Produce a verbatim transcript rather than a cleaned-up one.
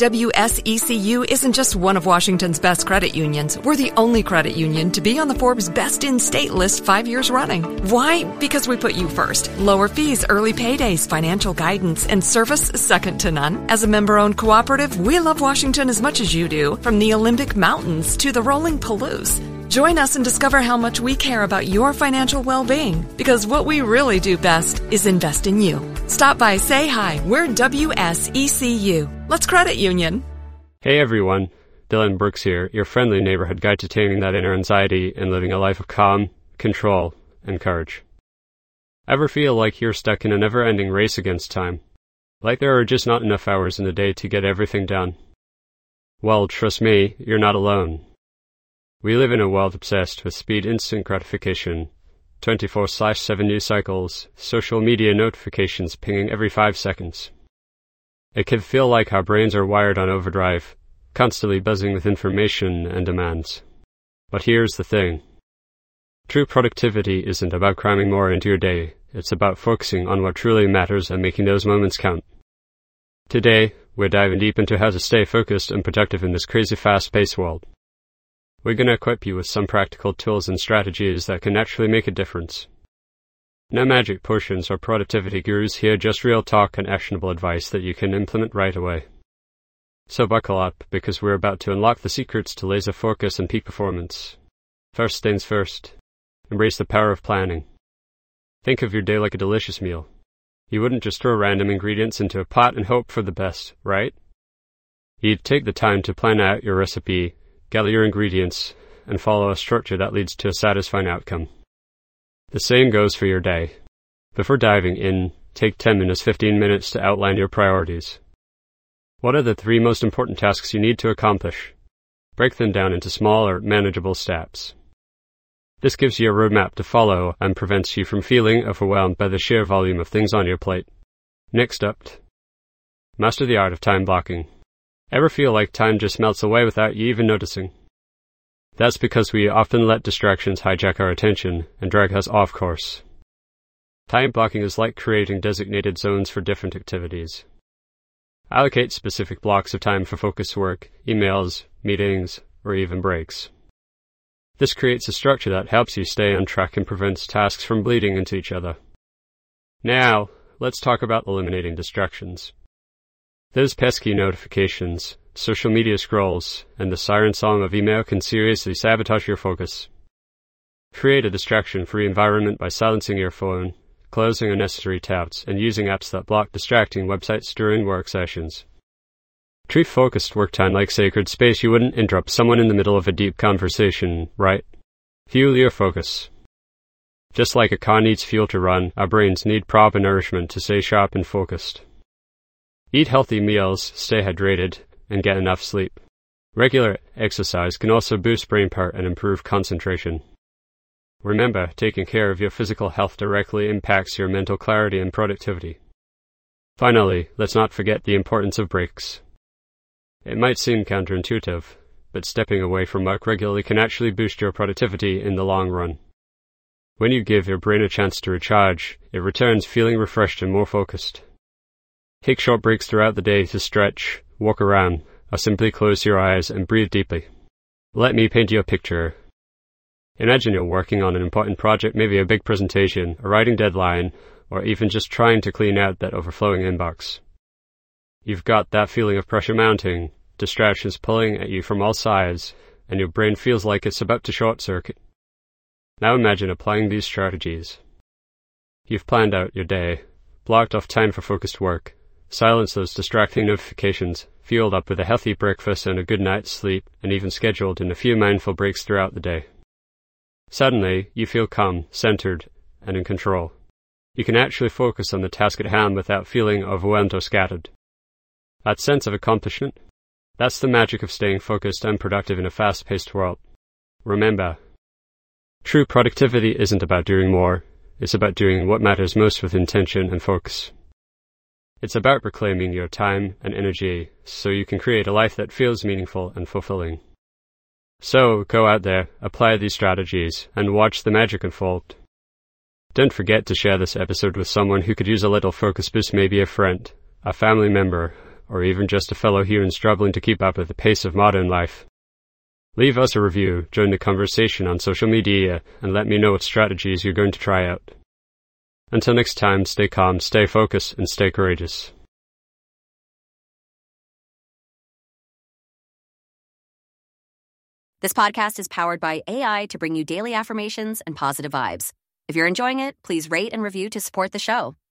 W S E C U isn't just one of Washington's best credit unions. We're the only credit union to be on the Forbes Best in State list five years running. Why? Because we put you first. Lower fees, early paydays, financial guidance, and service second to none. As a member-owned cooperative, we love Washington as much as you do, from the Olympic Mountains to the rolling Palouse. Join us and discover how much we care about your financial well-being, because what we really do best is invest in you. Stop by, say hi. We're W S E C U. Let's credit union. Hey everyone, Dylan Brooks here, your friendly neighborhood guide to taming that inner anxiety and living a life of calm, control, and courage. Ever feel like you're stuck in a never-ending race against time? Like there are just not enough hours in the day to get everything done? Well, trust me, you're not alone. We live in a world obsessed with speed, instant gratification, twenty-four seven news cycles, social media notifications pinging every five seconds. It can feel like our brains are wired on overdrive, constantly buzzing with information and demands. But here's the thing. True productivity isn't about cramming more into your day. It's about focusing on what truly matters and making those moments count. Today, we're diving deep into how to stay focused and productive in this crazy fast-paced world. We're going to equip you with some practical tools and strategies that can actually make a difference. No magic potions or productivity gurus here, just real talk and actionable advice that you can implement right away. So buckle up, because we're about to unlock the secrets to laser focus and peak performance. First things first, embrace the power of planning. Think of your day like a delicious meal. You wouldn't just throw random ingredients into a pot and hope for the best, right? You'd take the time to plan out your recipe, gather your ingredients, and follow a structure that leads to a satisfying outcome. The same goes for your day. Before diving in, take ten minutes, fifteen minutes to outline your priorities. What are the three most important tasks you need to accomplish? Break them down into smaller, manageable steps. This gives you a roadmap to follow and prevents you from feeling overwhelmed by the sheer volume of things on your plate. Next up, master the art of time blocking. Ever feel like time just melts away without you even noticing? That's because we often let distractions hijack our attention and drag us off course. Time blocking is like creating designated zones for different activities. Allocate specific blocks of time for focused work, emails, meetings, or even breaks. This creates a structure that helps you stay on track and prevents tasks from bleeding into each other. Now, let's talk about eliminating distractions. Those pesky notifications, social media scrolls, and the siren song of email can seriously sabotage your focus. Create a distraction-free environment by silencing your phone, closing unnecessary tabs, and using apps that block distracting websites during work sessions. Treat focused work time like sacred space. You wouldn't interrupt someone in the middle of a deep conversation, right? Fuel your focus. Just like a car needs fuel to run, our brains need proper nourishment to stay sharp and focused. Eat healthy meals, stay hydrated, and get enough sleep. Regular exercise can also boost brain power and improve concentration. Remember, taking care of your physical health directly impacts your mental clarity and productivity. Finally, let's not forget the importance of breaks. It might seem counterintuitive, but stepping away from work regularly can actually boost your productivity in the long run. When you give your brain a chance to recharge, it returns feeling refreshed and more focused. Take short breaks throughout the day to stretch, walk around, or simply close your eyes and breathe deeply. Let me paint you a picture. Imagine you're working on an important project, maybe a big presentation, a writing deadline, or even just trying to clean out that overflowing inbox. You've got that feeling of pressure mounting, distractions pulling at you from all sides, and your brain feels like it's about to short-circuit. Now imagine applying these strategies. You've planned out your day, blocked off time for focused work, silenced those distracting notifications, fueled up with a healthy breakfast and a good night's sleep, and even scheduled in a few mindful breaks throughout the day. Suddenly, you feel calm, centered, and in control. You can actually focus on the task at hand without feeling overwhelmed or scattered. That sense of accomplishment, that's the magic of staying focused and productive in a fast-paced world. Remember, true productivity isn't about doing more, it's about doing what matters most with intention and focus. It's about reclaiming your time and energy so you can create a life that feels meaningful and fulfilling. So, go out there, apply these strategies, and watch the magic unfold. Don't forget to share this episode with someone who could use a little focus boost, maybe a friend, a family member, or even just a fellow human struggling to keep up with the pace of modern life. Leave us a review, join the conversation on social media, and let me know what strategies you're going to try out. Until next time, stay calm, stay focused, and stay courageous. This podcast is powered by A I to bring you daily affirmations and positive vibes. If you're enjoying it, please rate and review to support the show.